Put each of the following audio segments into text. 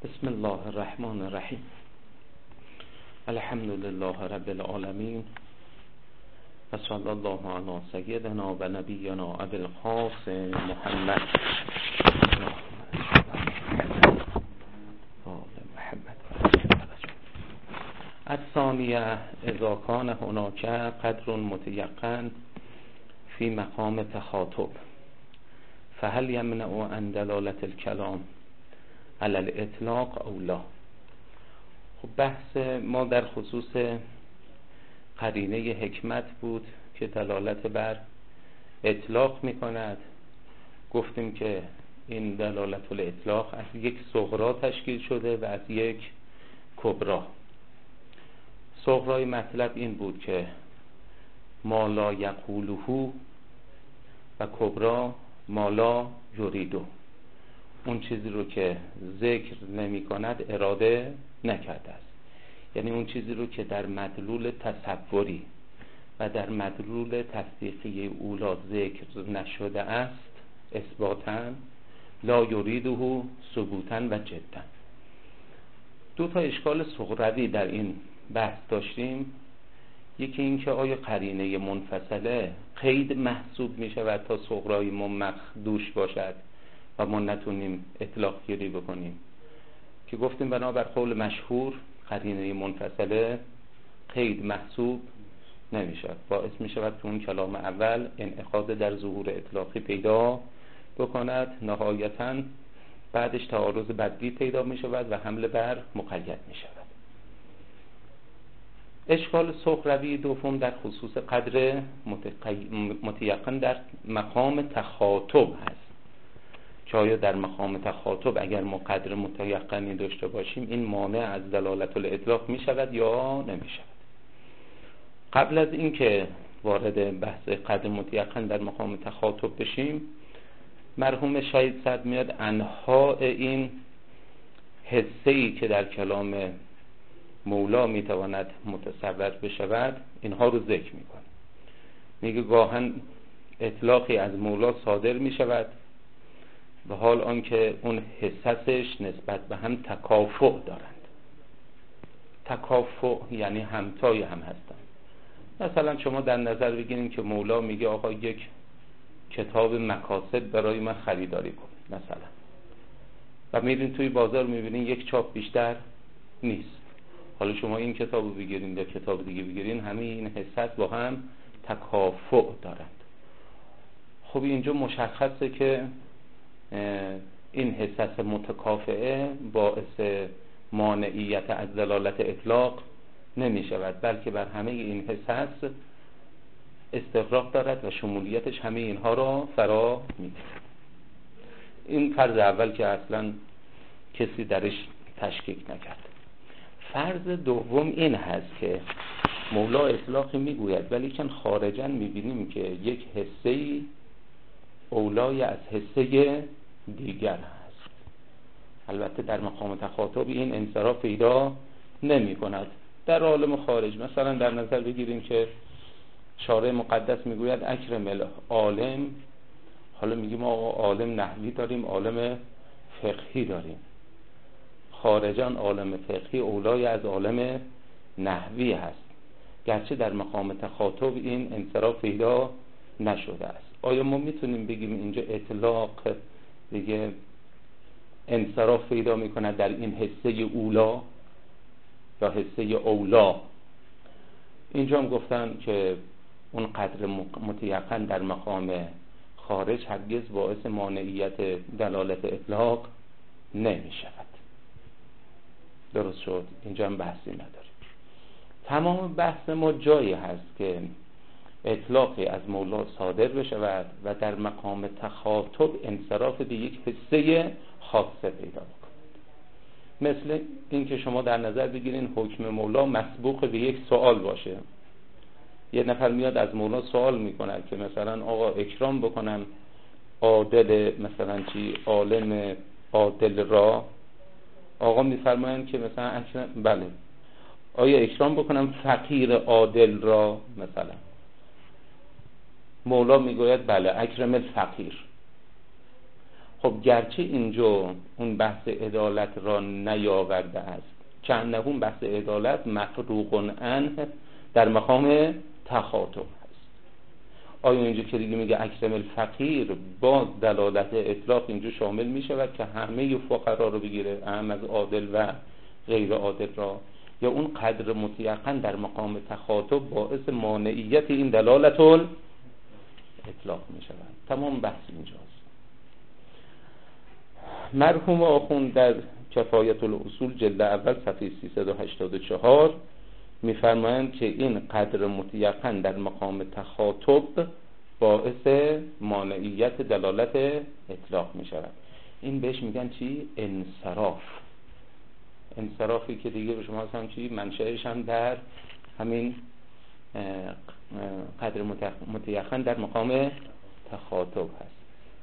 بسم الله الرحمن الرحیم. الحمد لله رب العالمین و صلی الله علی سیدنا و نبینا ابی القاسم محمد الثانیه اذا کان هناک قدر متیقن فی مقام تخاطب فهل یمنع عن دلالت الکلام علی الاطلاق او لا. خب بحث ما در خصوص قرینه حکمت بود که دلالت بر اطلاق می کند. گفتیم که این دلالت الاطلاق از یک صغرا تشکیل شده و از یک کبرا. صغرای مطلب این بود که ما لا یقوله و کبرا ما لا یریدو، اون چیزی رو که ذکر نمی کند اراده نکرده است، یعنی اون چیزی رو که در مدلول تصوری و در مدلول تصدیقی اولا ذکر نشده است اثباتاً، لا یریده ثبوتاً و جداً. دو تا اشکال صغروی در این بحث داشتیم. یکی این که آیا قرینه منفصله قید محسوب می شود تا صغرای مخدوش باشد و ما نتونیم اطلاق گیری بکنیم، که گفتیم بنابر قول مشهور قرینه منفصله قید محسوب نمی شود، باعث می شود که اون کلام اول انعقاد در ظهور اطلاقی پیدا بکند، نهایتاً بعدش تعارض بدی پیدا می شود و حمله بر مقید می شود. اشکال صغروی دوم در خصوص قدر متیقن در مقام تخاطب هست که آیا در مقام تخاطب اگر ما قدر متیقنی داشته باشیم این مانع از دلالت الاطلاق می شود یا نمی شود. قبل از اینکه وارد بحث قدر متیقن در مقام تخاطب بشیم، مرحوم شهید صدر میاد انواع این حسه‌ای که در کلام مولا میتواند متصور بشود اینها رو ذکر میکنه. میگه گاهن اطلاقی از مولا صادر میشود و حال آنکه اون حسسش نسبت به هم تکافؤ دارند. تکافؤ یعنی همتای هم هستند. مثلا شما در نظر بگیرید که مولا میگه آقا یک کتاب مقاصد برای من خریداری کن مثلا، و میرین توی بازار میبینین یک چاپ بیشتر نیست. حالا شما این کتابو بگیرین یا کتاب دیگه بگیرین، همه این حسات با هم تکافؤ دارند. خب اینجا مشخصه که این حسات متکافئه باعث مانعیت از دلالت اطلاق نمی شود، بلکه بر همه این حسات استغراق دارد و شمولیتش همه اینها را فرا می‌گیرد. این فرض اول که اصلا کسی درش تشکیک نکرد. فرض دوم این هست که مولا اطلاقی میگوید ولی که خارجاً میبینیم که یک حسه‌ای اولای از حسه دیگر هست. البته در مقام تخاطب این انصراف پیدا نمی کند. در عالم خارج مثلا در نظر بگیریم که شارع مقدس میگوید اکرم العالم، حالا میگیم آقا عالم نحوی داریم عالم فقهی داریم. خارجان عالم فقهی اولای از عالم نحوی هست، گرچه در مقام تخاطب این انصراف پیدا نشده است. آیا ما میتونیم بگیم اینجا اطلاق دیگه انصراف پیدا میکنه در این حسه اولا یا حسه اولا؟ اینجا هم گفتن که اون قدر متیقن در مقام خارج هرگز باعث مانعیت دلالت اطلاق نمی شود. درست شد؟ اینجا هم بحثی نداریم. تمام بحث ما جایی هست که اطلاقی از مولا صادر بشود و در مقام تخاطب انصراف به یک حسه خاصه پیدا بکند. مثل این که شما در نظر بگیرین حکم مولا مسبوق به یک سوال باشه. یه نفر میاد از مولا سوال میکنه که مثلا آقا اکرام بکنم عادل مثلا چی عالم عادل را، آقا میفرمایند که مثلا اکرام بله، آیا اکرام بکنم فقیر عادل را مثلا؟ مولا میگوید بله اکرم الفقیر. خب گرچه اینجا اون بحث عدالت را نیاورده است، چند اون بحث عدالت مفروغ عنه در مقام تخاطب هست. آیا اینجا که دیگه میگه اکرم الفقیر با دلالت اطلاق اینجا شامل میشود که همه فقرا رو بگیره، هم از عادل و غیر عادل را، یا اون قدر متیقن در مقام تخاطب باعث مانعیت این دلالت اطلاق میشود؟ تمام بحث اینجاست. مرحوم آخوند در کفایت الاصول جلد اول صفحه 384 میفرمایند که این قدر متیقن در مقام تخاطب باعث مانعیت دلالت اطلاق می شود. این بهش میگن چی؟ انصراف. انصرافی که دیگه به شما هم چی؟ منشأش هم در همین قدر متیقن در مقام تخاطب هست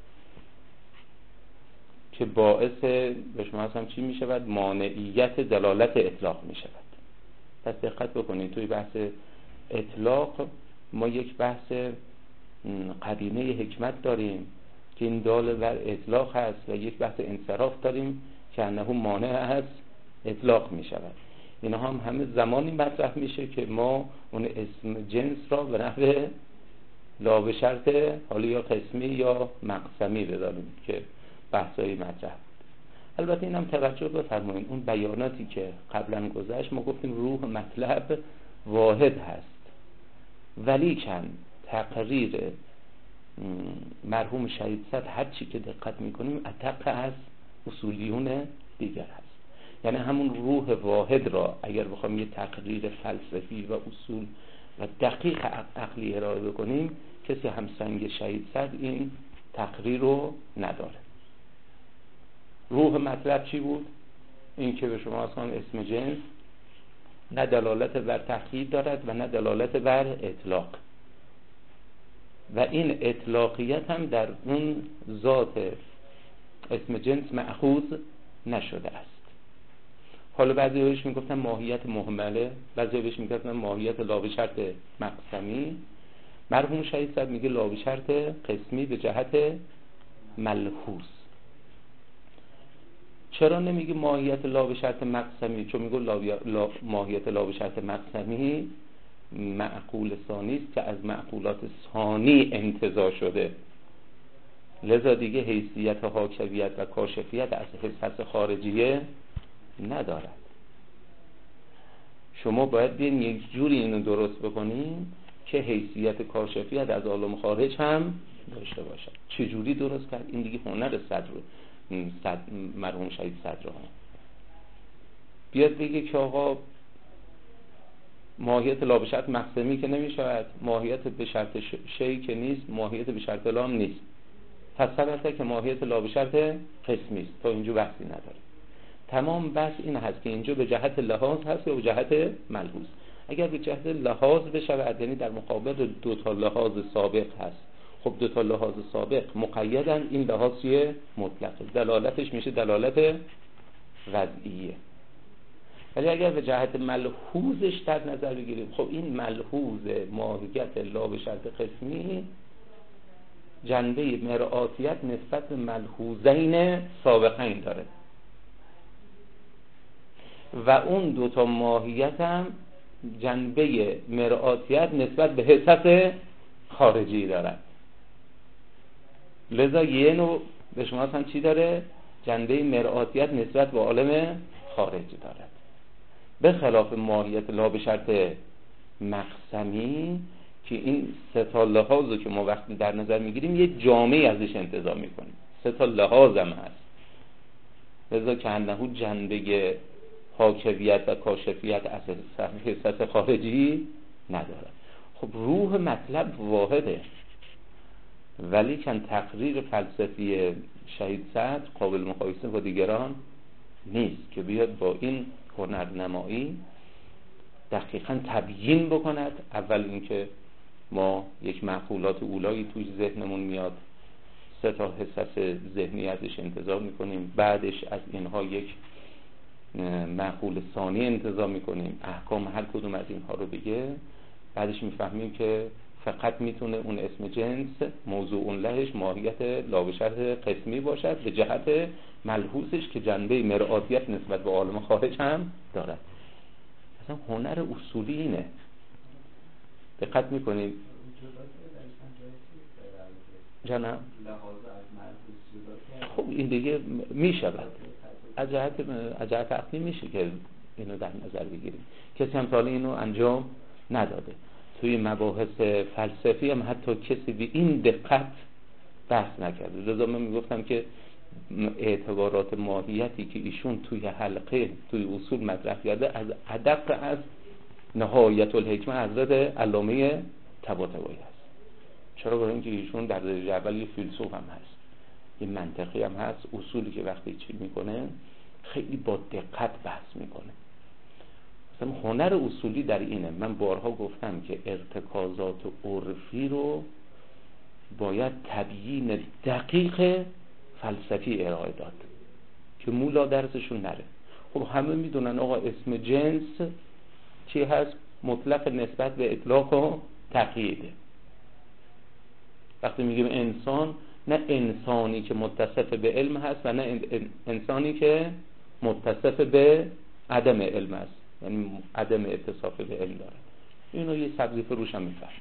که باعث به شما هم چی می شود؟ مانعیت دلالت اطلاق می شود. پس دقت بکنید توی بحث اطلاق ما یک بحث قرینه حکمت داریم که این دال بر اطلاق هست و یک بحث انصراف داریم که انه مانع از اطلاق می شود. اینا هم همه زمانی مطرح میشه که ما اون اسم جنس را به نحو لا به شرط حالا یا قسمی یا مقسمی بداریم که بحثایی مطرح. البته این هم توجه بفرمایید اون بیاناتی که قبلا گذشت ما گفتیم روح مطلب واحد هست، ولی کن تقریر مرحوم شهید صدر هر چی که دقت میکنیم اتق از اصولیون دیگر هست. یعنی همون روح واحد را اگر بخوایم یه تقریر فلسفی و اصول و دقیق عقلی ارائه بکنیم کسی همسنگ شهید صدر این تقریر رو نداره. روح مطلب چی بود؟ این که به شما اصلا اسم جنس نه دلالت بر تأکید دارد و نه دلالت بر اطلاق، و این اطلاقیت هم در اون ذات اسم جنس مأخوذ نشده است. حالا بعضی بهش میگفتن ماهیت مهمله، بعضی بهش میگفتن ماهیت لا به شرط مقسمی. مرحوم شهید صدر میگه لا به شرط قسمی به جهت ملحوظ. چرا نمیگه ماهیت لا به شرط مقسمی؟ چون میگه ماهیت لا به شرط مقسمی معقول ثانی است که از معقولات ثانی انتزاع شده، لذا دیگه حیثیت حاکویت و کاشفیت از حس خارجیه ندارد. شما باید بین یک جوری اینو درست بکنین که حیثیت کاشفیت از عالم خارج هم داشته باشد. چه جوری درست کرد؟ این دیگه هنر مرحوم شهید صدر بیاد بگه که آقا ماهیت لا به شرط مقسمی که نمی شود، ماهیت به شرط شیء که نیست، ماهیت به شرط لام نیست، پس ثبته که ماهیت لا به شرط قسمی است. تا اینجا بحثی نداره. تمام بحث این هست که اینجا به جهت لحاظ هست یا به جهت ملحوظ. اگر به جهت لحاظ بشود یعنی در مقابل دو تا لحاظ سابق هست، خب دو تا لحاظ سابق مقیدن، این لحاظ مطلقه، دلالتش میشه دلالت وضعیه. ولی اگر به جهت ملحوظش در نظر بگیریم، خب این ملحوظ ماهیت لا به شرط قسمی جنبه مرآتیت نسبت به ملحوظین سابقین داره و اون دوتا ماهیت هم جنبه مرآتیت نسبت به حسس خارجی داره. لذا یه نوع به شما هم چی داره؟ جنبه مرآتیت نسبت به عالم خارجی داره، به خلاف ماهیت لا به شرط مقسمی که این سه تا لحاظو که ما وقتی در نظر میگیریم یه جامعه ازش انتزاع میکنیم، سه تا لحاظ هم هست، لذا که انهو جنبه حاکویت و کاشفیت از حسس خارجی نداره. خب روح مطلب واحده، ولی کن تقریر فلسفی شهید صدر قابل مقایسه با دیگران نیست که بیاد با این هنرنمایی دقیقاً تبیین بکند. اول اینکه ما یک معقولات اولایی توی ذهنمون میاد، سه تا حسس ذهنی ازش انتزاع میکنیم، بعدش از اینها یک معقول ثانی انتزاع میکنیم، احکام هر کدوم از اینها رو بگه، بعدش میفهمیم که فقط میتونه اون اسم جنس موضوع اون لهش ماهیت لا به شرط قسمی باشد به جهت ملحوظش که جنبه مرآتیت نسبت به عالم خارج هم دارد. اصلا هنر اصولی اینه. دقت میکنید جناب خب این دیگه میشود از جهت عقلی میشه که اینو در نظر بگیریم. کسی هم تا اینو انجام نداده. توی مباحث فلسفی هم حتی کسی به این دقت بحث نکرده. لذا من میگفتم که اعتبارات ماهیتی که ایشون توی حلقه توی اصول مطرح کرده از ادق از نهایت الحکمه حضرت علامه طباطبایی است. چرا؟ برای اینکه ایشون در درجه اول یه فیلسوف هم هست، یه منطقی هم هست. اصولی که وقتی چی میکنه خیلی با دقت بحث میکنه. مثلا هنر اصولی در اینه. من بارها گفتم که ارتکازات عرفی رو باید تبیین دقیق فلسفی ارائه داد که مولا درسشون نره. خب همه میدونن آقا اسم جنس چی هست؟ مطلق نسبت به اطلاق و تقییده. وقتی میگیم انسان، نه انسانی که متصف به علم هست و نه انسانی که متصف به عدم علم است، یعنی عدم اتصاف به علم داره. اینو یه سبزی فروش هم میفهم.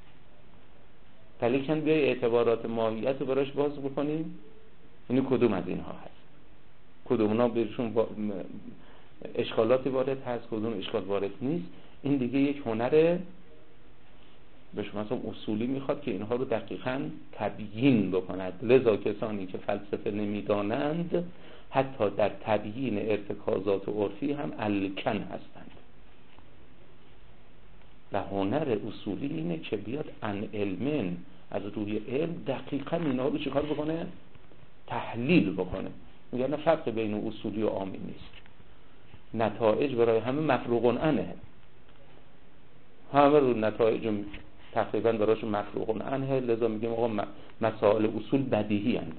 ولیکن بیای اعتبارات ماهیت رو براش باز بکنیم، یعنی کدوم از اینها هست، کدوم اونا بهشون اشکالاتی وارد هست، کدوم اشکال وارد نیست. این دیگه یک هنر به شما مثلا اصولی میخواد که اینها رو دقیقاً تبیین بکند. لذا کسانی که فلسفه نمیدانند حتی در تبیین ارتکازات عرفی هم الکن هستند. و هنر اصولی اینه که بیاد ان علمن، از روی علم دقیقاً اینا رو چیکار بکنه؟ تحلیل بکنه. میگن نه فرق بین اصولی و عامی نیست، نتایج برای همه مفروغ عنه، همه رو نتایج تقریبا براشون مفروغ عنه. لذا میگیم آقا مسائل اصول بدیهی اند.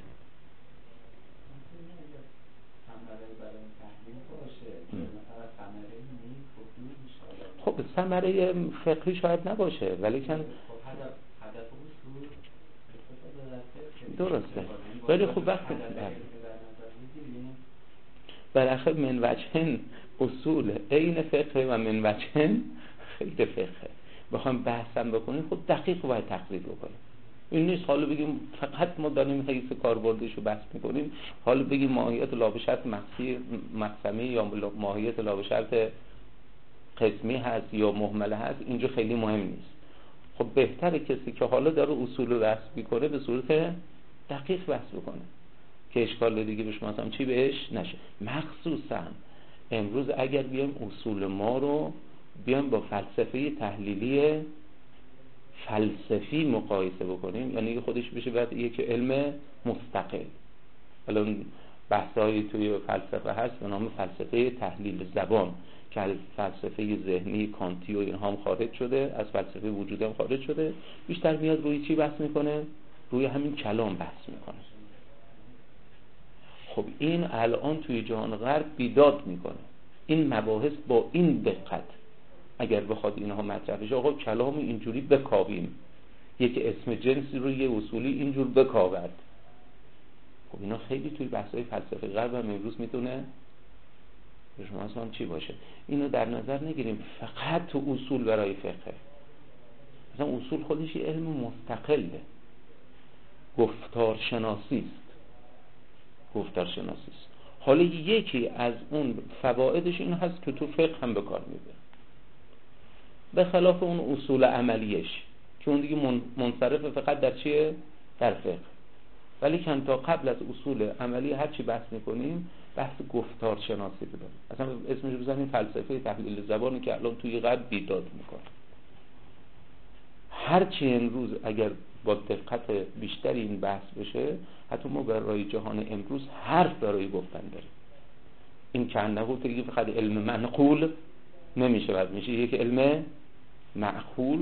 خب ثمره فقهی شاید نباشه، ولی کن درسته. ولی خب وقتی بالاخره من وجهن اصول عین فقه و من وجهن خیلی فقه بخوام بحثم بکنیم خب دقیق باید تقریر بکنیم. این نیست حالا بگیم فقط ما داریم حیث کاربردش رو بحث میکنیم، حالا بگیم ماهیت لا به شرط مقسمی یا ماهیت لا به شرط قسمی هست یا مهمله هست، اینجا خیلی مهم نیست. خب بهتره کسی که حالا داره اصول رو بحث میکنه به صورت دقیق بحث بکنه که اشکال دیگه بهش مثلا چی بهش نشه. مخصوصا امروز اگر بیایم اصول ما رو بیایم با فلسفه تحلیلی فلسفی مقایسه بکنیم، یعنی خودش بشه باید یک علم مستقل. الان بحثایی توی فلسفه هست به نام فلسفه تحلیل زبان که از فلسفه ذهنی کانتی و اینها هم خارج شده، از فلسفه وجودی هم خارج شده. بیشتر میاد روی چی بحث میکنه؟ روی همین کلام بحث میکنه. خب این الان توی جهان غرب بیداد میکنه. این مباحث با این دقت اگر بخواد اینها مطرح بشه، آقا کلام اینجوری بکاویم، یک اسم جنسی رو یه اصولی اینجور بکاود. خب اینا خیلی توی بحث‌های فلسفه غرب هم امروز میتونه به شما اصلا چی باشه. اینو در نظر نگیریم فقط تو اصول برای فقه. مثلا اصول خودش یه علم مستقله، گفتار شناسی است. حالا یکی از اون فوایدش این هست که تو فقه هم به کار میبره، به خلاف اون اصول عملیش که اون دیگه منصرف فقط در چیه؟ در فقه. ولی که تا قبل از اصول عملی هر چی بحث میکنیم بحث گفتار شناسی بده. اصلا اسمش بزنیم فلسفه تحلیل زبانی که الان توی غرب بیداد میکنه. هر چی امروز اگر با دقت بیشتری این بحث بشه، حتی ما برای جهان امروز حرف برای گفتن داریم. این که انه دیگه فقط علم منقول نمیشه، بعد میشه یک علم معقول.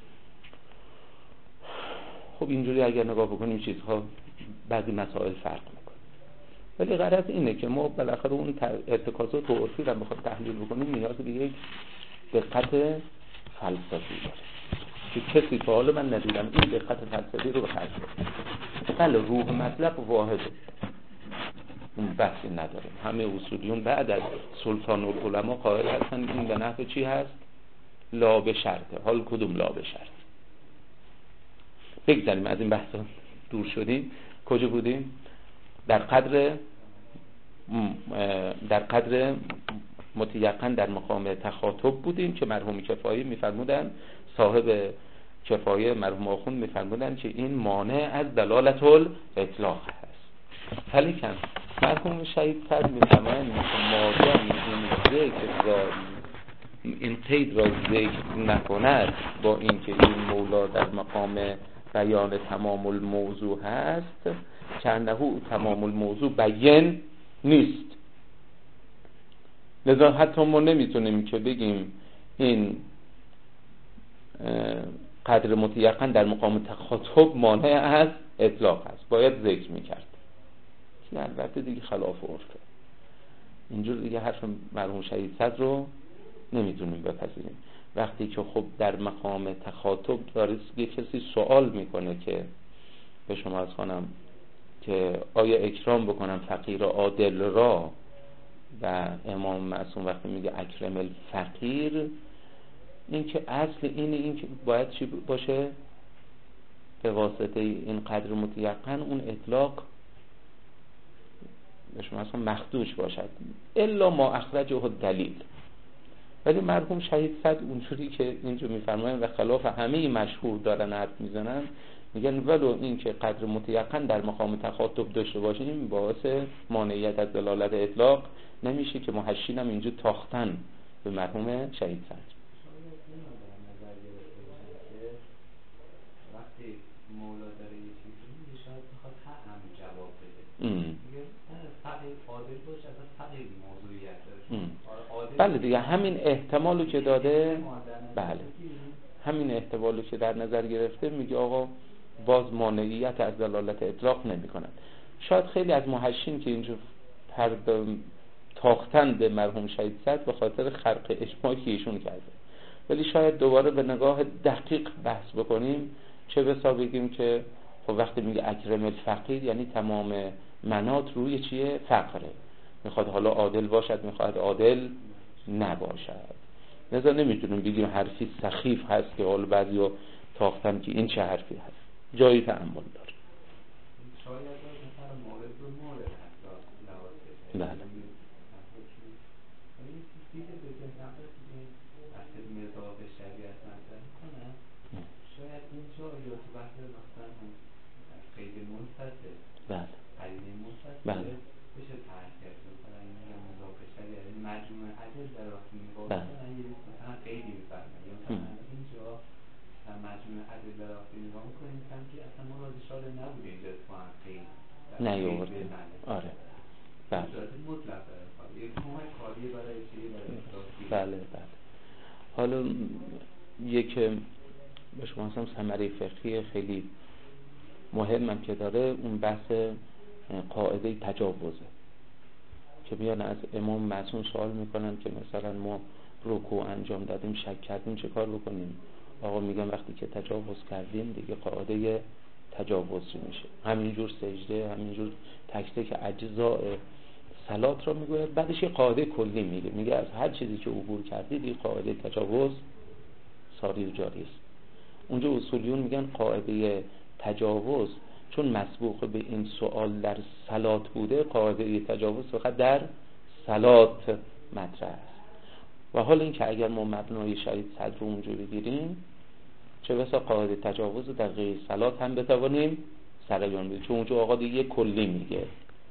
خب اینجوری اگر نگاه بکنیم چیزها بعضی مسائل فرق میکنه. ولی غرض اینه که ما بالاخره اون ارتکازات و عرفی رو بخواد تحلیل بکنیم نیاز به یک دقت فلسفی داره. که کسی تا حالا من ندیدم این دقت فلسفی رو به خرج بده. بله روح مطلب واحده، اون بحثی نداریم. همه اصولیون بعد از سلطان العلماء قائل هستن این به نحو چی هست؟ لا به شرطه. حال کدوم لا به شرط؟ بگذاریم از این بحثا دور شدیم. کجا بودیم؟ در قدر متیقن در مقام تخاطب بودیم که مرحوم کفایی میفرمودن، صاحب کفایه مرحوم آخوند میفرمودن که این مانع از دلالت الاطلاق هست. ولیکن مرحوم شهید فرد میفرمایند مادام این قید را ذکر نکند با اینکه این مولا در مقام بیان تمام الموضوع هست که انه تمام الموضوع بیان نیست. لذا حتی ما نمیتونیم که بگیم این قدر متیقن در مقام تخاطب مانع از اطلاق است، باید ذکر میکرد که البته دیگه خلاف عرفه. اینجور دیگه حرف مرحوم شهید صدر رو نمیتونیم بپذیریم. وقتی که خب در مقام تخاطب داره یه کسی سوال میکنه که به شما از خانم که آیا اکرام بکنم فقیر عادل را، و امام معصوم وقتی میگه اکرم الفقیر، این که اصل این که باید چی باشه؟ به واسطه این قدر متیقن اون اطلاق به شما اصلا مخدوش باشد الا ما اخرجه دلیل. ولی مرحوم شهید صدر اونجوری که اینجا میفرمایند و خلاف همه مشهور دارن حرف میزنن، میگن ولو این که قدر متیقن در مقام تخاطب داشته باشیم باعث مانعیت از دلالت اطلاق نمیشه که محشین هم اینجا تاختن به مرحوم شهید صدر. وقتی مولا داره یه چیزی میگه شاید بخواد هم جواب بده، میگه فقیر عادل باشه، اصلا فقیر موضوعیت داره. بله دیگه همین احتمالو که داده، بله همین احتمالو که در نظر گرفته میگه آقا باز مانعیت از دلالت اطلاق نمی کنند. شاید خیلی از محشین که اینجا تاختن به مرحوم شهید صدر به خاطر خرق اجماعی که ایشون کرده، ولی شاید دوباره به نگاه دقیق بحث بکنیم چه بسا بگیم که خب وقتی میگه اکرم الفقیر یعنی تمام منات روی چیه؟ فقره. میخواد حالا عادل باشد، میخواد عادل نباشد. لذا نمیتونیم بگیم حرفی سخیف هست که حالا بعضی‌ها تاختن که این چه حرفی هست. جایی تأمل داره. شاید مثلا مورد رو مورد حتی لواسه. بله. شاید اینجا یا تو بحث مثلا قید منفصل بله قید منفصل بله بشه تعریف کرد. مثلا این مضاف شریع یعنی مجموعه عدد در وقتی میگه مثلا قیدی میفرمایه یا مثلا اینجا در مجموعه عدد در وقتی نگاه میکنیم که اصلا ما راضی شاده نبوده اینجا تو هم قید نیاورده. آره بله مطلق داره یک کمک کاری برای چیه برای بله بله. حالا یک به شما اصلا ثمره فقهی خیلی مهمم که داره اون بحث قاعده تجاوزه که میان از امام معصوم سوال میکنن که مثلا ما رکوع انجام دادیم شک کردیم چه کار بکنیم؟ آقا میگن وقتی که تجاوز کردیم دیگه قاعده تجاوز میشه. همینجور سجده، همینجور تک تک اجزاء صلات را میگه. بعدش یه قاعده کلی میگه از هر چیزی که عبور کردید این قاعده تجاوز ساری و جاری است. اونجا اصولیون میگن قاعده تجاوز چون مسبوق به این سوال در صلات بوده، قاعده تجاوز فقط در صلات مطرح است. و حالا این که اگر ما مبنای شهید صدر رو اونجا بگیریم چه بسا قاعده تجاوز در غیر صلات هم بتوانیم سریان بدیم، چون اونجا آقا دیگه کلی میگه.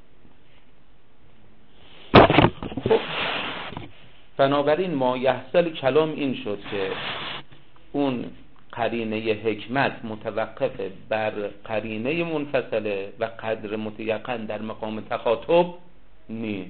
خب بنابراین ما یحصل کلام این شد که اون قرینه حکمت متوقف بر قرینه منفصله و قدر متیقن در مقام تخاطب نیست.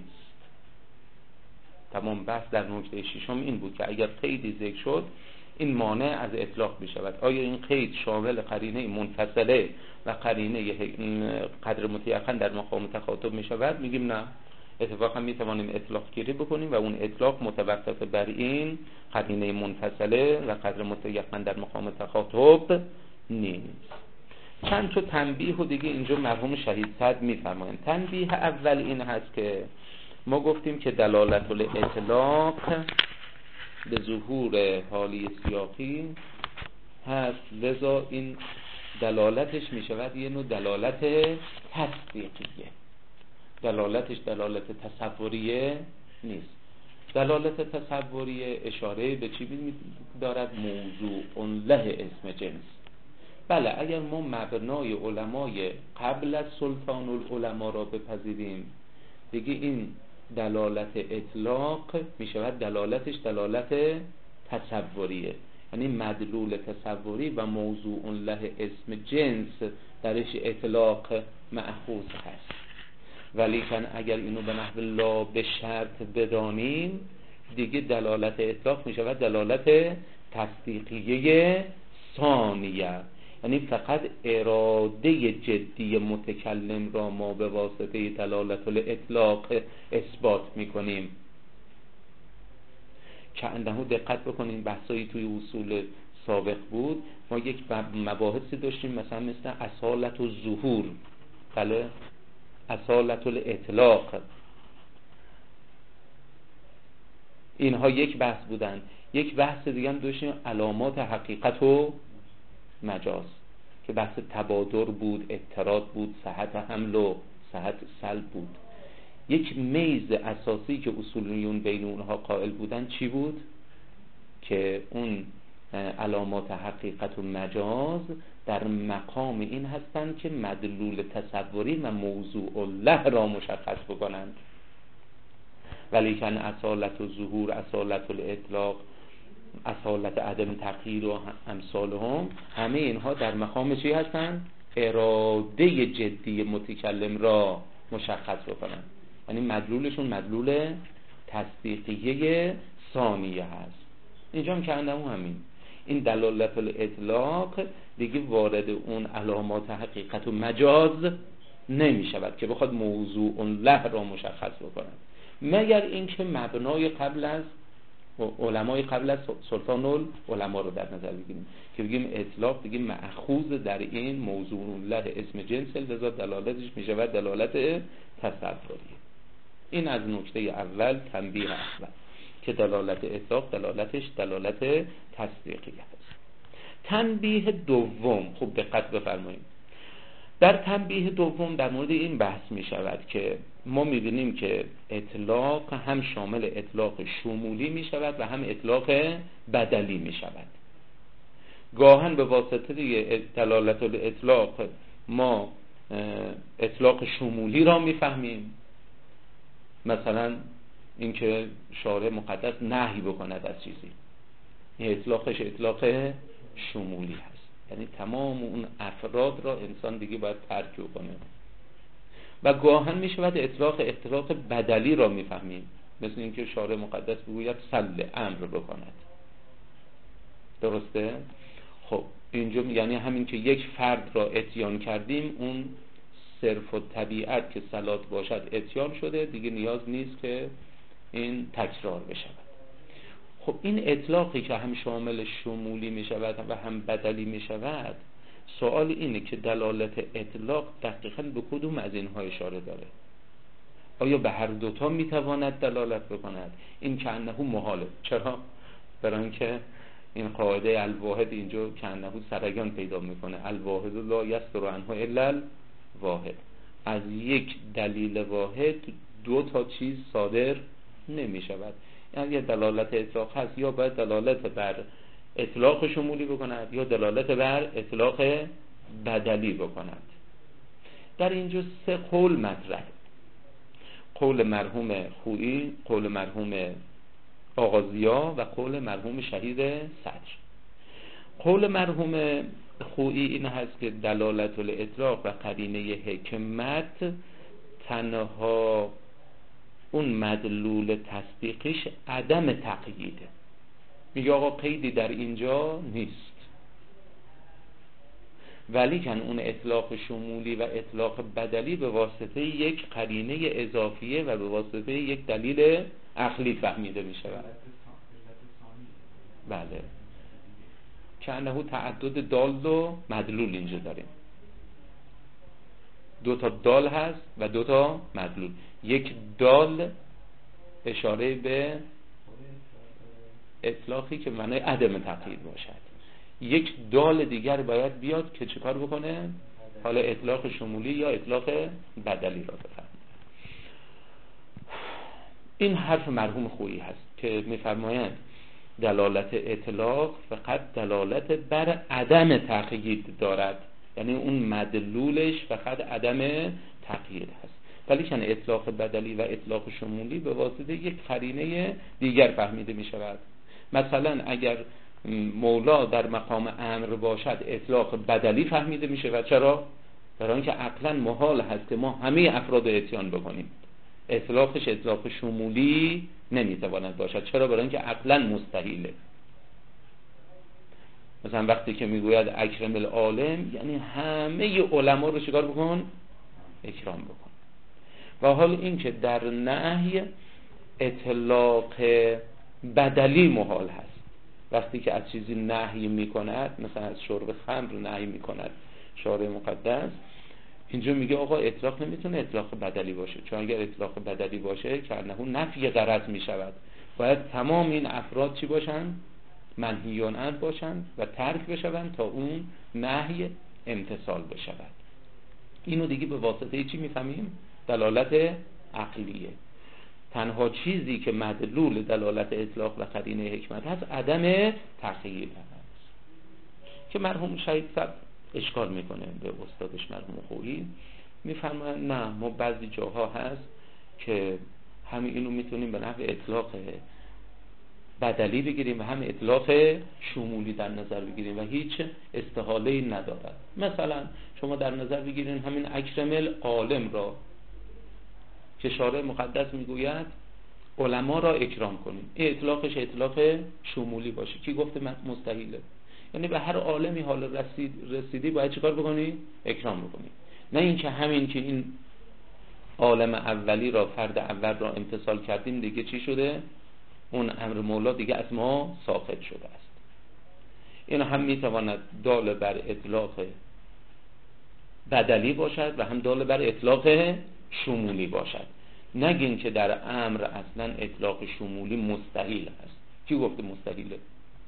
تمام بحث در نکته ششم این بود که اگر قیدی ذکر شد این مانع از اطلاق بشود. آیا این قید شامل قرینه منفصله و قرینه قدر متیقن در مقام تخاطب می شود؟ میگیم نه، اتفاقا میتوانیم اطلاق گیری بکنیم و اون اطلاق متوقف بر این قرینه منفصله و قدر متیقن در مقام تخاطب نیست. چند تا تنبیه و دیگه اینجا مرحوم شهید صدر میفرمایند. تنبیه اول این هست که ما گفتیم که دلالت الاطلاق به ظهور حالی سیاقی هست، لذا این دلالتش می شود یه نوع دلالت تصدیقیه، دلالتش دلالت تصوریه نیست. دلالت تصوریه اشاره به چی دارد؟ موضوع له اسم جنس. بله اگر ما مبنای علمای قبل از سلطان العلماء را بپذیریم دیگه این دلالت اطلاق می شود دلالتش دلالت تصوریه، یعنی مدلول تصوری و موضوع له اسم جنس درش اطلاق مأخوذ هست. ولیکن اگر اینو به نحو لا به شرط بدانیم دیگه دلالت اطلاق می شود دلالت تصدیقیه ثانیه، یعنی فقط اراده جدی متکلم را ما به واسطه دلالت الاطلاق اثبات میکنیم. که اندهو دقت بکنیم بحثایی توی اصول سابق بود، ما یک مباحثی داشتیم مثلا مثل اصالت و ظهور، بله اصالت الاطلاق، اینها یک بحث بودن. یک بحث دیگه هم داشتیم علامات حقیقت و مجاز که بحث تبادر بود، اضطراد بود، صحت حمل و صحت سلب بود. یک میز اساسی که اصولیون بین اونها قائل بودن چی بود؟ که اون علامات حقیقت و مجاز در مقام این هستند که مدلول تصوری و موضوع له را مشخص بکنند، ولیکن اصالت و ظهور، اصالت الاطلاق، اصالت عدم تغییر و امثالهم، همه اینها در مقام چی هستند؟ اراده جدی متکلم را مشخص بکنند، یعنی مدلولشون مدلول تصدیقیه ثانیه هست. اینجا هم کردم همین، این دلالت الاطلاق دیگه وارد اون علامات حقیقت و مجاز نمی شود که بخواد موضوع له را مشخص بکنند، مگر اینکه مبنای قبل از علمای قبل از سلطان العلماء رو در نظر بگیریم که بگیم اطلاق دیگه مأخوذ در این موضوع له اسم جنس، لذا دلالتش می شود دلالت تصوری. این از نکته اول تنبیه اول که دلالت اطلاق دلالتش دلالت تصدیقی است. تنبیه دوم، خوب دقت بفرمایید، در تنبیه دوم در مورد این بحث می شود که ما می بینیم که اطلاق هم شامل اطلاق شمولی می شود و هم اطلاق بدلی می شود. گاهن به واسطه دلالت الاطلاق ما اطلاق شمولی را می فهمیم، مثلا اینکه شارع مقدس نهی بکند از چیزی، این اطلاقش اطلاق شمولی هست، یعنی تمام اون افراد را انسان دیگه باید ترک کنه. و گاهن می شود اطلاق بدلی را می فهمیم، مثل اینکه شارع مقدس بگوید صل امر بکند، درسته؟ خب اینجا یعنی همین که یک فرد را اتیان کردیم، اون صرف و طبیعت که صلات باشد اتیان شده، دیگه نیاز نیست که این تکرار بشود. خب این اطلاقی که هم شامل شمولی می شود و هم بدلی می شود، سوال اینه که دلالت اطلاق دقیقاً به کدوم از اینها اشاره داره؟ آیا به هر دوتا می تواند دلالت بکند؟ این که انه محاله. چرا؟ برای اینکه این قاعده الواحد اینجا که انه سرگان پیدا میکنه، الواحد لا یصدر عنه الا الواحد، از یک دلیل واحد دو تا چیز صادر نمی شود. یعنی یه دلالت اطلاق هست، یا باید دلالت بر اطلاق شمولی بکند یا دلالت بر اطلاق بدلی بکند. در اینجا سه قول مطرح، قول مرحوم خویی، قول مرحوم آغازیا و قول مرحوم شهید صدر. قول مرحوم خویی این هست که دلالت الاطلاق و قرینه حکمت تنها اون مدلول تصدیقش عدم تقییده. میگه آقا قیدی در اینجا نیست، ولی کن اون اطلاق شمولی و اطلاق بدلی به واسطه یک قرینه اضافیه و به واسطه یک دلیل عقلی فهمیده می شود. بله، که انه تعدد دال و مدلول اینجا داریم. 2 تا دال هست و 2 تا مدلول. یک دال اشاره به اطلاقی که معنی عدم تقیید باشد، یک دال دیگر باید بیاد که چه کار بکنه؟ حالا اطلاق شمولی یا اطلاق بدلی را بفهمه. این حرف مرحوم خویی هست که می‌فرمایند دلالت اطلاق فقط دلالت بر عدم تقیید دارد، یعنی اون مدلولش فقط عدم تقیید هست، ولی چون اطلاق بدلی و اطلاق شمولی به واسطه یک قرینه دیگر فهمیده می شود. مثلا اگر مولا در مقام امر باشد اطلاق بدلی فهمیده می شود. چرا؟ برای اینکه عقلا محال هست که ما همه افراد اتیان بکنیم. اطلاقش اطلاق شمولی نمیتواند باشد. چرا؟ برای اینکه عقلا مستحیله. مثلا وقتی که میگوید اکرم العالم، یعنی همه علما رو چیکار بکن؟ اکرام بکن. و حال این که در نهی اطلاق بدلی محال هست. وقتی که از چیزی نهی میکند، مثلا از شرب خمر نهی میکند شارع مقدس، اینجا میگه آقا اطلاق نمیتونه اطلاق بدلی باشه، چون اگر اطلاق بدلی باشه که انه نفی غرض میشود. باید تمام این افراد چی باشن؟ منهیان عنه باشن و ترک بشون تا اون نهی امتثال بشود. اینو دیگه به واسطه چی میفهمیم؟ دلالت عقلیه. تنها چیزی که مدلول دلالت اطلاق و قرینه حکمت هست عدم تقیید هست، که مرحوم شهید صاحب اشکال میکنه به استادش مرحوم خویی، میفرماید نه، ما بعضی جاها هست که همین اینو میتونیم به نحو اطلاق بدلی بگیریم و هم اطلاق شمولی در نظر بگیریم و هیچ استحاله‌ای ندارد. مثلا شما در نظر بگیرین همین اکرم العالم را که شارع مقدس میگوید علما را اکرام کنیم، این اطلاقش اطلاق شمولی باشه. کی گفته مستحیله؟ یعنی به هر عالمی حال رسیدی باید چیکار بکنی؟ اکرام بکنی. نه اینکه همین که این عالم اولی را، فرد اول را امتثال کردیم دیگه چی شده؟ اون امر مولا دیگه از ما ساقط شده است. این هم میتواند دال بر اطلاق بدلی باشد و هم دال بر اطلاق شمولی باشد. نگین که در امر اصلا اطلاق شمولی مستحیل است. کی گفته مستحیله؟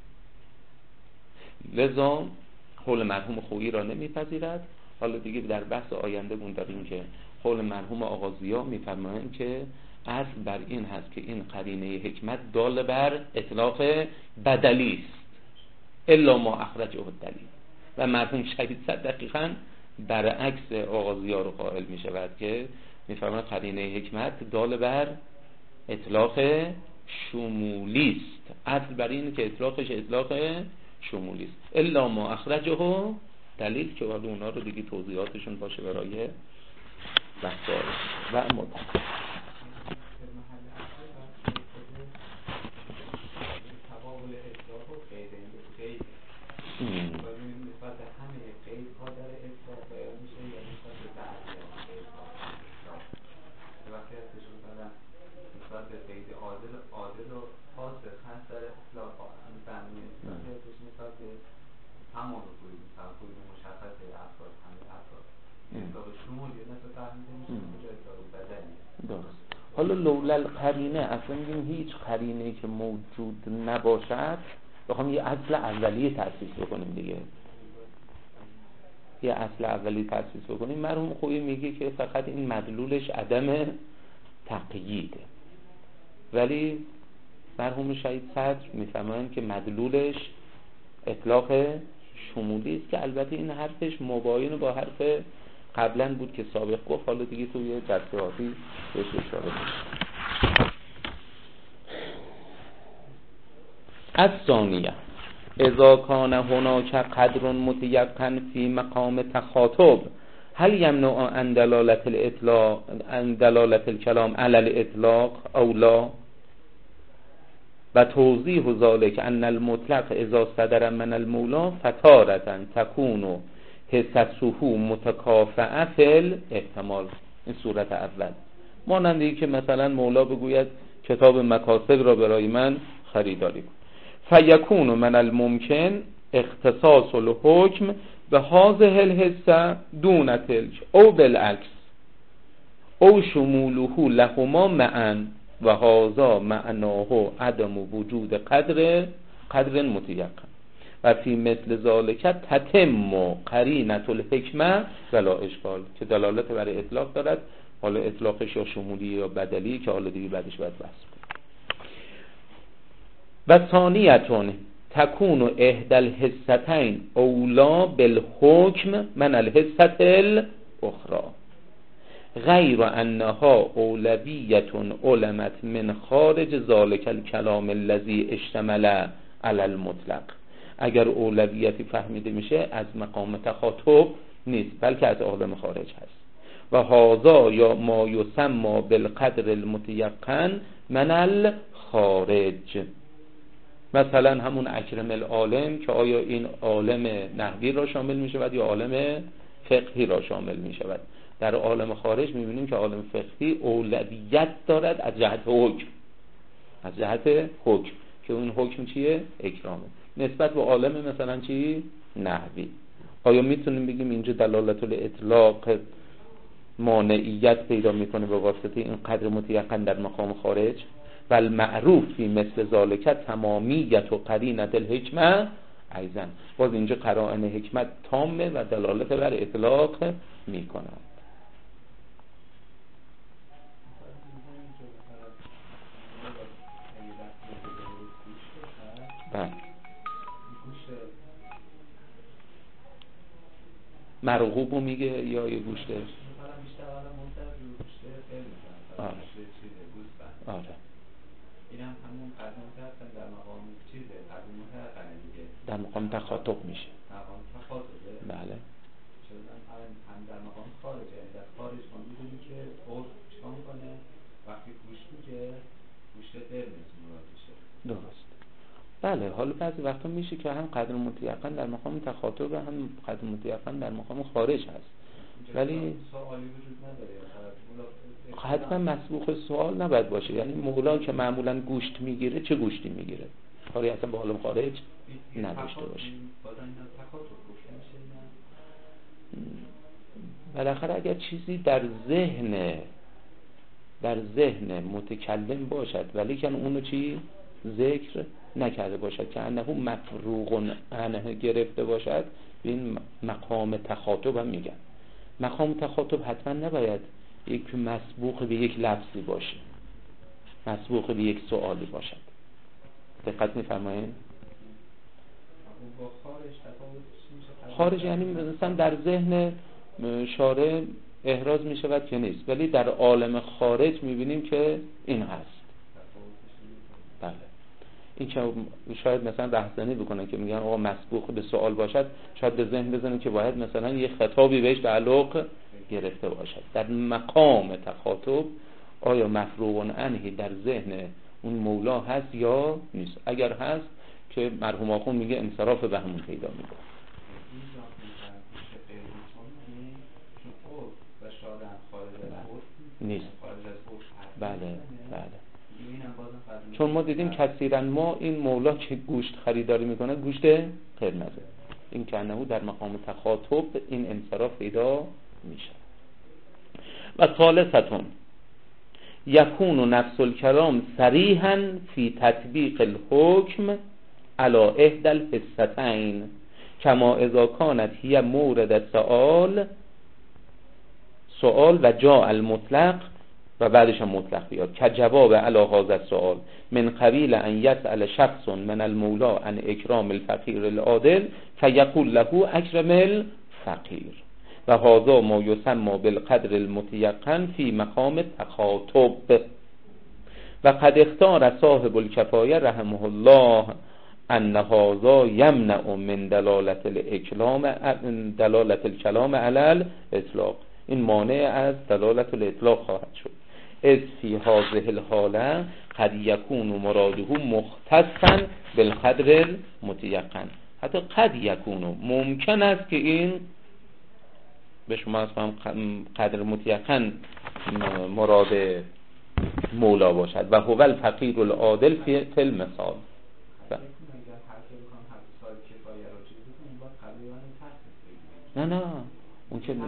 لذا قول مرحوم خویی را نمیپذیرد. حالا دیگه در بحث آینده مون داریم که قول مرحوم آقا ضیا میفرمایند که اصل بر این هست که این قرینه حکمت دال بر اطلاق بدلی است الا ما اخرجه الدلیل. و مرحوم شهید صد دقیقاً برعکس آقا ضیا رو قائل می شود که میفرماید قرینه حکمت دال بر اطلاق شمولی است. اصل بر این که اطلاقش اطلاق شمولی است الا ما اخرجه دلیل، که ولی اونا رو دیگه توضیحاتشون باشه برای بحث و مدت. حالا لولا قرینه اصلا میگیم هیچ قرینه که موجود نباشد، بخوام یه اصل اولیه تأسیس بکنیم دیگه، یه اصل اولیه تأسیس بکنیم. مرحوم خویی میگه که فقط این مدلولش عدم تقییده، ولی مرحوم شهید صدر میفهمن که مدلولش اطلاق شمولی است، که البته این حرفش مباین با حرف قبلا بود که سابق گفت. حالا دیگه توی دستهاتی بهش اشاره میشه. الثانیه اذا کان هناک قدر متیقن فی مقام تخاطب هل یمنع عن دلالت الاطلاق عن دلالت الكلام علی الاطلاق او لا؟ و توضیح ذلك ان المطلق اذا صدر من المولى فتارة تكون حسسه متکافئه فل احتمال. این صورت اول. مانند این که مثلا مولا بگوید کتاب مکاسب را برای من خریداری کن. فیکون من الممکن اختصاص الحکم به هذه الحصه دون تلک او بالعکس او شموله لهما معا و هذا معناه عدم وجود قدر متیقن و فی مثل ذالک تتم قرینة الحکمه ولا اشکال، که دلالت بر اطلاق دارد، حالا اطلاقش یا شمولی یا بدلی که حالا دیگه بعدش باید بحث کنیم. و ثانیتون تکون احدى الحصتین اولا بالحکم من الحصة الاخرى غیر انها اولویت علمت من خارج ذلك الكلام الذي اشتمل علی المطلق. اگر اولویتی فهمیده میشه از مقام تخاطب نیست بلکه از عالم خارج هست. و هذا یا ما یسمى بالقدر المتیقن من الخارج. مثلا همون اکرم العالم که آیا این عالم نحوی را شامل می شود یا عالم فقهی را شامل می شود. در عالم خارج می بینیم که عالم فقهی اولویت دارد از جهت حکم، از جهت حکم که اون حکم چیه؟ اکرامه، نسبت به عالم مثلا چی؟ نحوی. آیا میتونیم بگیم اینجا دلالت الاطلاق مانعیت پیدا میکنه به واسطه این قدر متیقن در مقام خارج؟ و المعروف فی مثل ذالک تمامیت و قرینة الحکمه ایضا، باز اینجا قرائن حکمت تامه و دلالت بر اطلاق میکنه. مرغوبو میگه یا یه گوشته؟ آره. این هم همون قدم متعقن در مقام چیزه، قدم متعقن دیگه، در مقام تخاطب میشه. مقام تخاطبه. بله. چون هم در مقام خارجه، یعنی در خارج ما میدونیم که عرف چیکار میکنه وقتی گوشت میگه گوشت قرمز مراد میشه. درست. بله، حالا بعضی وقتا میشه که هم قدر متیقن در مقام تخاطب و هم قدر متیقن در مقام خارج هست. ولی سوالی وجود نداره، حتما مسبوق سوال نباید باشه. یعنی مولا که معمولا گوشت میگیره چه گوشتی میگیره؟ کاری اصلا با عالم خارج نداشته باشه. بالاخره اگر چیزی در ذهن متکلم باشد ولی که اونو چی ذکر نکرده باشد که انه مفروغ عنه گرفته باشد، به این مقام تخاطب هم میگن. مقام تخاطب حتما نباید یک مسبوق به یک لفظی باشه، مسبوق به یک سوالی باشد. دقت می‌فرمایید؟ خارج یعنی مثلا در ذهن شارع احراز می‌شود که نیست، ولی در عالم خارج می‌بینیم که این هست. بله. این که شاید مثلا رهزنی بکنن که میگن آقا مسبوق به سوال باشد، شاید به ذهن بزنن که باید مثلا یه خطابی بهش تعلق گرفته باشد. در مقام تخاطب آیا مفروغ عنه در ذهن اون مولا هست یا نیست؟ اگر هست که مرحوم آخوند میگه انصراف به همون پیدا میکنه. نیست. بله بله. چون ما دیدیم کثیرا ما این مولا که گوشت خریداری میکنه گوشت قرمزه، این که انه در مقام تخاطب این انصراف پیدا میشه. و ثالثتون یکون نفس الکلام صریحا فی تطبیق الحکم علی احدى الحصتین کما اذا كانت هي مورد سؤال و جاء المطلق و بعدش هم مطلق بیاد که جواب علی هذا السؤال من قبیل ان یسأل شخص من المولا عن اکرام الفقیر العادل فیقول له اکرم الفقیر و هذا ما یسمى بالقدر المتیقن فی مقام تخاطب. و قد اختار صاحب الکفایه رحمه الله ان هذا یمنع من دلالت الکلام علی الاطلاق. این مانع از دلالت الاطلاق خواهد شد. از فی هذه الحاله قد یکون مراده مختصا بالقدر المتیقن. حتی قد یکون ممکن است که این به شما از کنم قدر متیقن مراد مولا باشد و هو الفقیر العادل فی المثال. نه اون که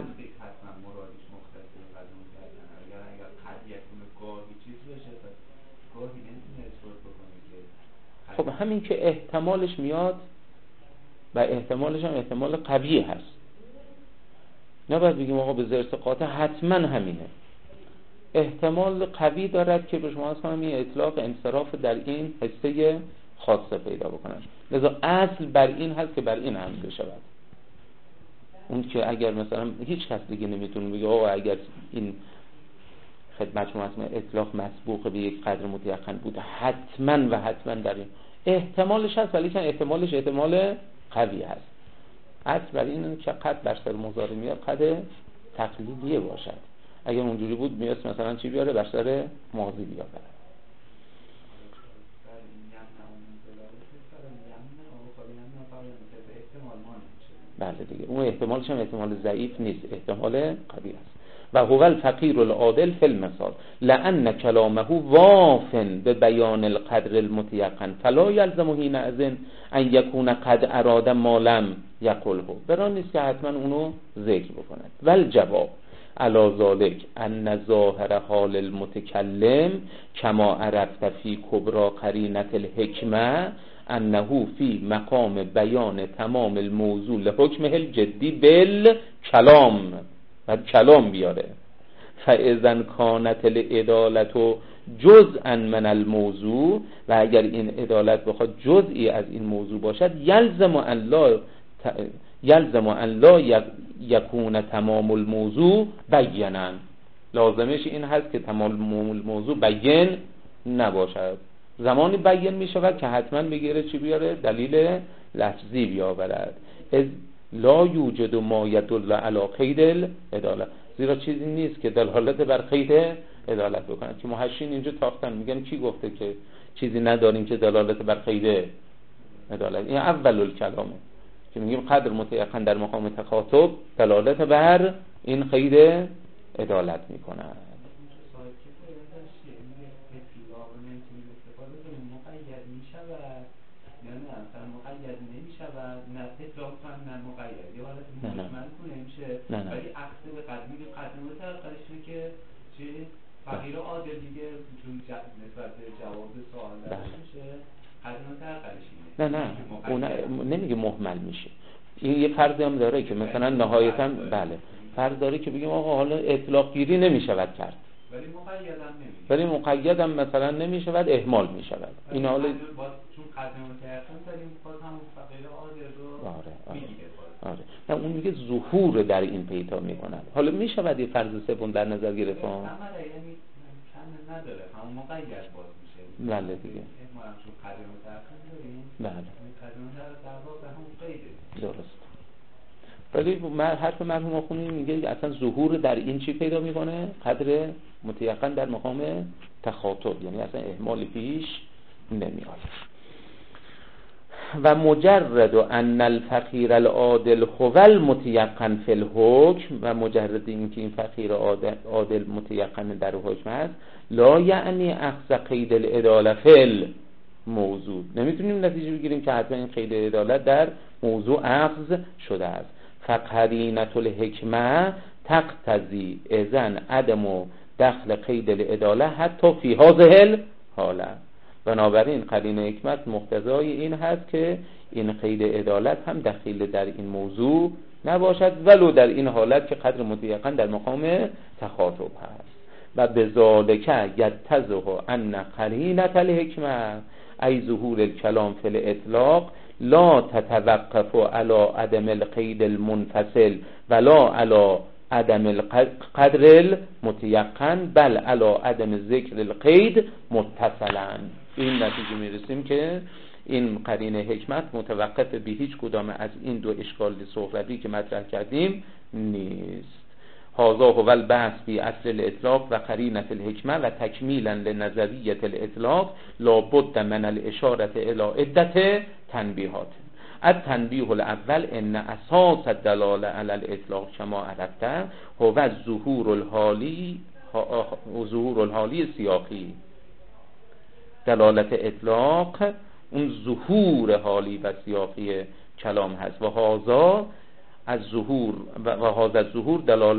خب همین که احتمالش میاد و احتمالش هم احتمال قوی هست، نباید بگیم آقا به ذرس قاطع حتما همینه. احتمال قوی دارد که به شما از کنم این اطلاق انصراف در این حصه خاصه پیدا بکنن. لذا اصل بر این هست که بر این حمل بشود. اون که اگر مثلا هیچ کس دیگه نمیتونه بگه آقا اگر این خدمت شما اسم اطلاق مسبوق به یک قدر متیقن بوده حتما و حتما در این احتمالش هست، ولی که احتمالش احتمال قوی هست. اصل بر این که قد بر سر مضارع میاد قد تقلیدیه باشد. اگر اونجوری بود میاد مثلا چی بیاره بر سر ماضی بیاره. بله دیگه اون احتمالش هم احتمال ضعیف نیست، احتمال قوی است. و هو الفقیر العادل فی المثال لأن کلامه واف به بیان القدر المتیقن فلا یلزم حینئذ ان یکون قد اراد ما لم یقله. برای نیست که حتما اونو ذکر بکند. والجواب علی ذلک ان ظاهر حال المتکلم کما عرفت فی کبری قرینة الحکمه انه فی مقام بیان تمام الموضوع لحکمه الجدی بالکلام و کلام بیاره. فاذا کانت العدالة جزءا من الموضوع و اگر این عدالت بخواد جزئی از این موضوع باشد یلزم ان لا یکون تمام الموضوع بینا. لازمش این هست که تمام الموضوع بیان نباشد. زمانی بیان می شود که حتما بگیره چی بیاره؟ دلیل لفظی بیاورد. از لا یوجد ما یدل علی قید العدالة، زیرا چیزی نیست که دلالت بر قید عدالت بکنه. که محشین اینجا تاختن میگن کی گفته که چیزی نداریم که دلالت بر قید عدالت؟ این اول الکلامه که میگیم قدر متیقن در مقام تخاطب دلالت بر این قید عدالت میکنه. نه ولی عقد به قدمی به قدر متأخرش که چه فقیر عادل دیگه چون نسبت به جواب سوال میشه قدر متأخرش اون نمیگه مهمل میشه. این یه فرضی هم داره که مثلا نهایتا بله فرض داره که بگیم آقا حالا اطلاق گیری نمیشود کرد ولی مقید هم مثلا نمیشود اهمال میشود. این حالا چون قدر متأخر داریم باز هم فقیر عادل رو میگیره. نه اون میگه ظهور در این پیدا میکنند. حالا میشود یه فرض سوم در نظر گرفت؟ یعنی کم نداره همون مقید باز میشه. بله دیگه ما هم چون قدر متأخر داریم بله قدر متأخر در واقع همون قیده. درست. ولی حرف مرحوم آخوندی میگه اصلا ظهور در این چی پیدا میکنه؟ قدر متیقن در مقام تخاطب، یعنی اصلا اهمال پیش نمیاد. و مجرد ان الفقیر العادل هو المتیقن فی الحکم و مجرد اینکه این فقیر عادل متیقن در حکم است لا یعنی اخذ قید العدالة فی الموضوع. نمیتونیم نتیجه بگیریم که حتما این قید عدالت در موضوع اخذ شده است. فقرینة الحکمه تقتضی اذن عدم دخل قید العدالة حتی فی هذه الحاله. بنابراین قرینه حکمت مقتضای این هست که این قید عدالت هم دخیل در این موضوع نباشد ولو در این حالت که قدر متیقن در مقام تخاطب هست. و بذالک یتضح ان قرینة الحکمه ای ظهور الکلام فی الاطلاق لا تتوقف علی عدم القید المنفصل ولا علی عدم القدر المتیقن بل علی عدم ذکر القید متصلا. این نتیجه میرسیم که این قرینه حکمت متوقف به هیچ کدام از این دو اشکال سهروی که مطرح کردیم نیست. هذا هو البحث فی اصل الاطلاق و قرینة الحکمه و تکمیلا لنظریه الاطلاق لا بد من الاشاره الی عدة تنبیهات. التنبیه الاول ان اساس الدلاله علی الاطلاق کما عرفته هو ظهور الحالی سیاقی. دلالت اطلاق اون ظهور حالی و سیاقی کلام هست و هذا الظهور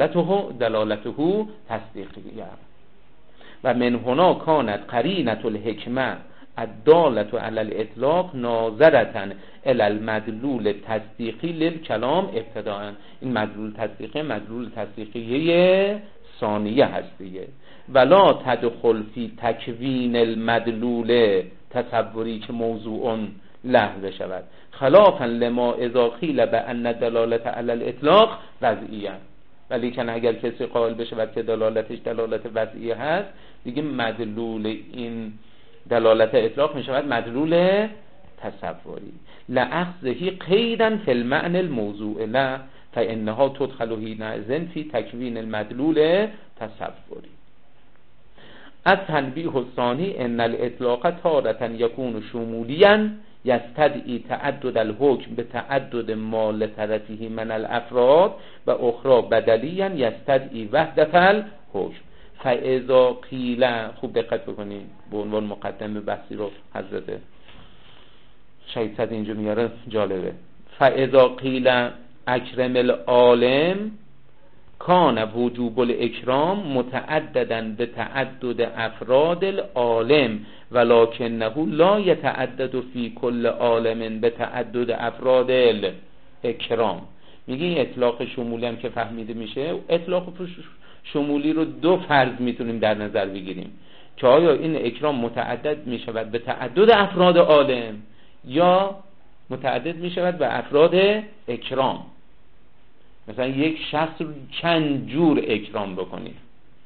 دلالته تصدیقیه و من هنا کانت قرینة الحکمه الدالة علی الاطلاق ناظرة الی المدلول تصدیقی للکلام ابتداء. این مدلول تصدیقیه ثانیه هست دیگه. ولا تدخل فی تکوین المدلول تصوری که موضوع لحظه شود خلافا لما اذا قیل بان دلالت علی الاطلاق وضعیه. ولی که اگر کسی قائل بشه که دلالتش دلالت وضعیه هست دیگه مدلول این دلالت اطلاق می شود مدلول تصوری. لأخذه قیدا فی المعنى الموضوع لا فانها تدخل حینئذ فی تکوین المدلول تصوری. التنبیه الثانی ان الاطلاق تارة یکون شمولیا یستدعی تعدد الحکم به تعدد ما لطرفه من الافراد و اخرى بدلیا یستدعی وحدت الحکم. فاذا قیل، خوب دقت بکنید به عنوان مقدمه بحثی رو حضرت شهید صدر اینجا میاره جالبه. فاذا قیل اکرم العالم کان وجوب الاکرام متعددا به تعدد افراد العالم ولکنه لا یتعدد فی کل عالم به تعدد افراد الاکرام. میگه این اطلاق شمولی هم که فهمیده میشه، اطلاق شمولی رو دو فرض میتونیم در نظر بگیریم که آیا این اکرام متعدد میشود به تعدد افراد عالم یا متعدد میشود به افراد اکرام. مثلا یک شخص رو چند جور اکرام بکنی،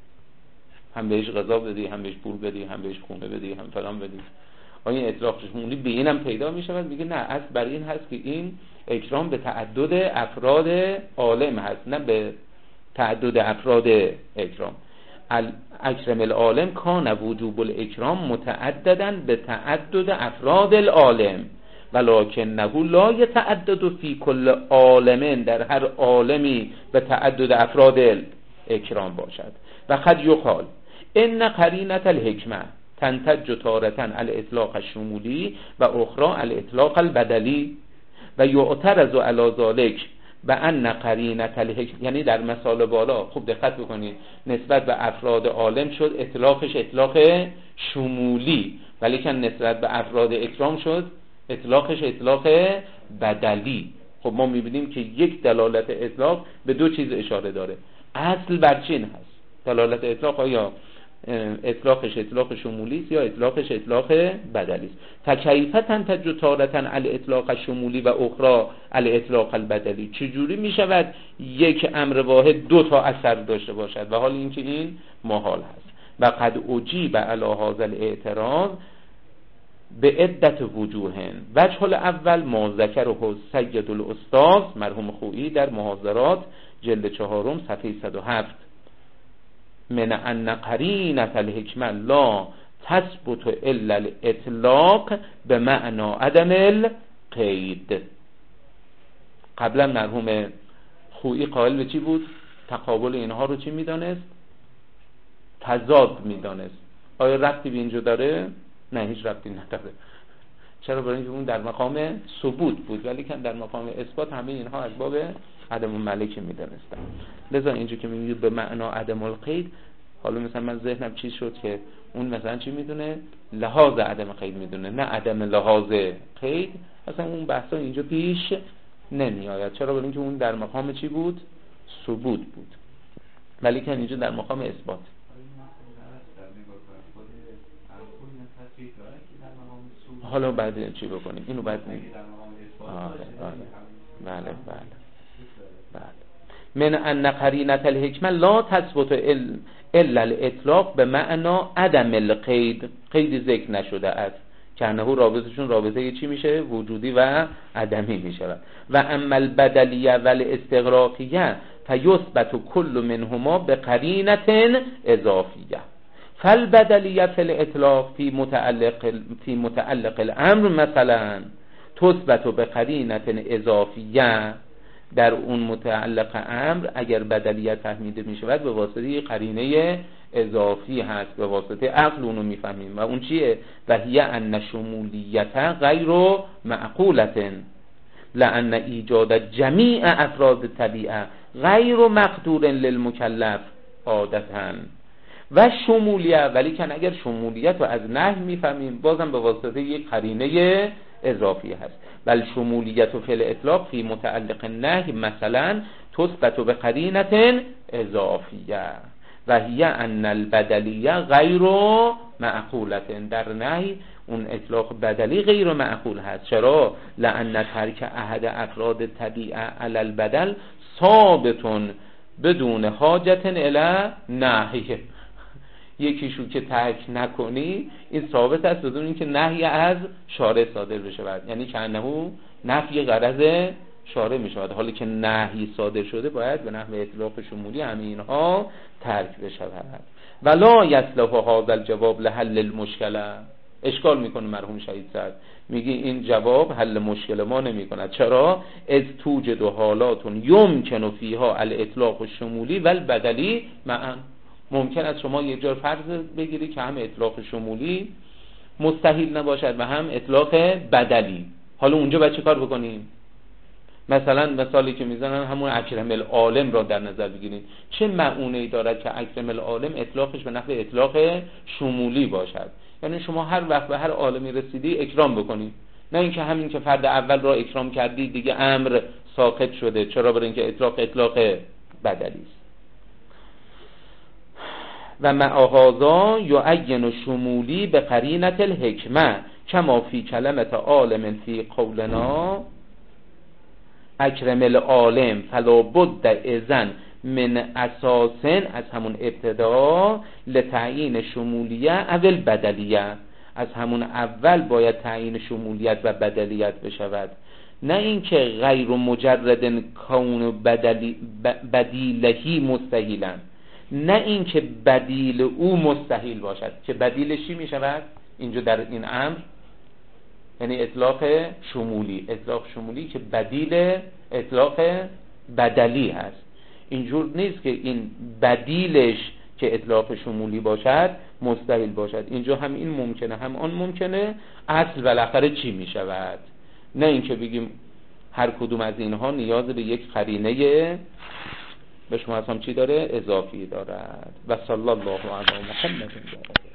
هم بهش غذا بدی، هم بهش پول بدی، هم بهش خونه بدی، هم فلان بدی. آیا این اطلاق شمولی به اینم پیدا میشود؟ میگه نه، اصل برای این هست که این اکرام به تعدد افراد عالم هست، نه به تعدد افراد اکرام. اکرم العالم کان وجوب الاکرام متعددا به تعدد افراد العالم ولکنه لا یتعدد فی کل عالم، در هر عالمی به تعدد افراد اکرام باشد. و قد یقال ان قرینة الحکمه تنتج تارة الاطلاق الشمولی و اخرى الاطلاق البدلی و یعترض علی ذلک بان قرینة الحکمه، یعنی در مثال بالا خوب دقت بکنید، نسبت به افراد عالم شد اطلاقش اطلاق شمولی، ولی که نسبت به افراد اکرام شد اطلاقش اطلاق بدلی. خب ما میبینیم که یک دلالت اطلاق به دو چیز اشاره داره. اصل بر چین هست؟ دلالت اطلاق آیا اطلاقش اطلاق شمولی است یا اطلاقش اطلاق بدلی است؟ فکیف تنتج تارة الاطلاق الشمولی و اخرى الاطلاق البدلی. چجوری میشود یک امر واحد دو تا اثر داشته باشد و حال اینکه این محال هست؟ و قد اجیب علی هذا الاعتراض به عدت وجوهن. وجه الاول ما ذکره سید الاستاذ مرحوم خویی در محاضرات جلد 4 صفحه 107 من ان قرینة الحکمه لا تثبت الا الاطلاق به معنی عدم القید. قبلا مرحوم خویی قائل به چی بود؟ تقابل اینها رو چی میدانست؟ تضاد میدانست. آیا ربطی به اینجا داره؟ نه، هیچ ربطی نداره. چرا؟ برای اینکه اون در مقام ثبوت بود، ولی که در مقام اثبات همه اینها از باب عدم الملک میدانستن. لذا اینجا که میگید به معنا عدم القید، حالا مثلا من ذهنم چیز شد که اون مثلا چی میدونه؟ لحاظ عدم قید میدونه، نه عدم لحاظ قید. اصلا اون بحثا اینجا پیش نمی آید. چرا؟ برای اینکه اون در مقام چی بود؟ ثبوت بود، ولی که اینجا در مقام اثبات. حالا بعد چی بکنیم؟ اینو بعد نگیم. بله. من ان قرینة الحکمه لا تثبت الا الاطلاق به معنا عدم القید. قید ذکر نشده است که انه رابطشون رابطه چی میشه؟ وجودی و عدمی میشه. و اما البدلیه و الاستغراقیه فیثبت کل منهما به قرینة اضافیه. فالبدلیه فی الاطلاق فی متعلق الامر مثلا تثبت به قرینه اضافیه، در اون متعلق امر اگر بدلیت فهمیده می شود به واسطه قرینه اضافی هست، به واسطه عقل اونو میفهمیم. و اون چیه؟ و هی ان شمولیت غیر معقولة لأن ایجاد جمیع افراد طبیعه غیر مقدور للمکلف عادتاً. و شمولیت، ولی کن اگر شمولیت رو از نهی میفهمیم بازم به واسطه یک قرینه اضافی هست. بل شمولیت و فعل اطلاق فی متعلق نهی مثلا تثبت به قرینه اضافیه و هی ان البدلیه غیر معقولة. در نهی اون اطلاق بدلی غیر معقول هست. چرا؟ لأن ترک احد افراد طبیعه علی البدل ثابت بدون حاجت الی نهی. یکیشو که ترک نکنی این ثابت است بدون اینکه نهی از شارع صادر بشه. یعنی که انه نفی غرض شارع می شود، حالی که نهی صادر شده باید به نحو اطلاق شمولی همه اینها ترک بشود. ولا یصلح هذا الجواب لحل المشکله. اشکال میکنه مرحوم شهید سعد، میگه این جواب حل مشکل ما نمیکند. چرا؟ از توجد حالات یمکن فیها الاطلاق الشمولی و البدلی معا. ممکن است شما یک جور فرض بگیری که هم اطلاق شمولی مستحیل نباشد و هم اطلاق بدلی. حالا اونجا باید چه کار بکنیم؟ مثلا مثالی که میزنن همون اکرم العالم را در نظر بگیرید. چه معونه‌ای دارد که اکرم العالم اطلاقش به نحو اطلاق شمولی باشد؟ یعنی شما هر وقت به هر عالمی رسیدی اکرام بکنید، نه اینکه همین که فرد اول را اکرام کردی دیگه امر ساقط شده. چرا؟ برای اینکه اطلاق بدلی است. و مع هذا یعین شمولی به قرینه الحکمه کما فی کلمه عالم فی قولنا اکرم العالم فلا بد اذن من اساسن، از همون ابتدا، لتعیین شمولیه اول بدلیه، از همون اول باید تعیین شمولیت و بدلیت بشود، نه اینکه غیر مجرد کون بدیلهی مستحیلن، نه اینکه بدیل او مستحیل باشد. که بدیلش چی می شود اینجا در این امر؟ یعنی اطلاق شمولی که بدیل اطلاق بدلی هست. اینجور نیست که این بدیلش که اطلاق شمولی باشد مستحیل باشد. اینجا هم این ممکنه هم آن ممکنه. اصل بالاخره چی می شود؟ نه اینکه بگیم هر کدوم از اینها نیاز به یک قرینه به شما هم چی داره؟ اضافی دارد. و صلی الله علی محمد.